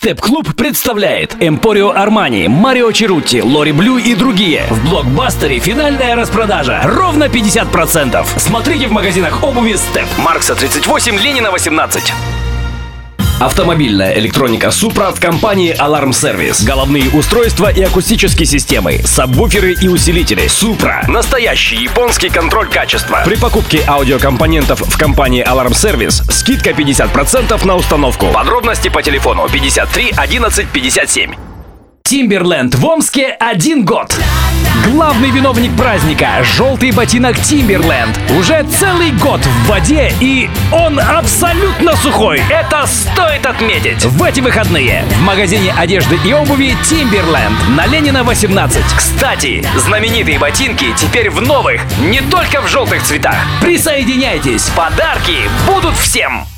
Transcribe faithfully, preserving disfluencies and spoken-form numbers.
Степ-клуб представляет Эмпорио Армани, Марио Черутти, Лори Блю и другие. В Блокбастере финальная распродажа. Ровно пятьдесят процентов. Смотрите в магазинах обуви Степ. Маркса тридцать восемь, Ленина восемнадцать. Автомобильная электроника Supra от компании Alarm Service. Головные устройства и акустические системы, сабвуферы и усилители. Supra. Настоящий японский контроль качества. При покупке аудиокомпонентов в компании Alarm Service скидка пятьдесят процентов на установку. Подробности по телефону пятьдесят три одиннадцать пятьдесят семь. Timberland в Омске один год. Главный виновник праздника – желтый ботинок Timberland. Уже целый год в воде, и он абсолютно сухой. Это стоит отметить. В эти выходные в магазине одежды и обуви Timberland на Ленина восемнадцать. Кстати, знаменитые ботинки теперь в новых, не только в желтых цветах. Присоединяйтесь, подарки будут всем.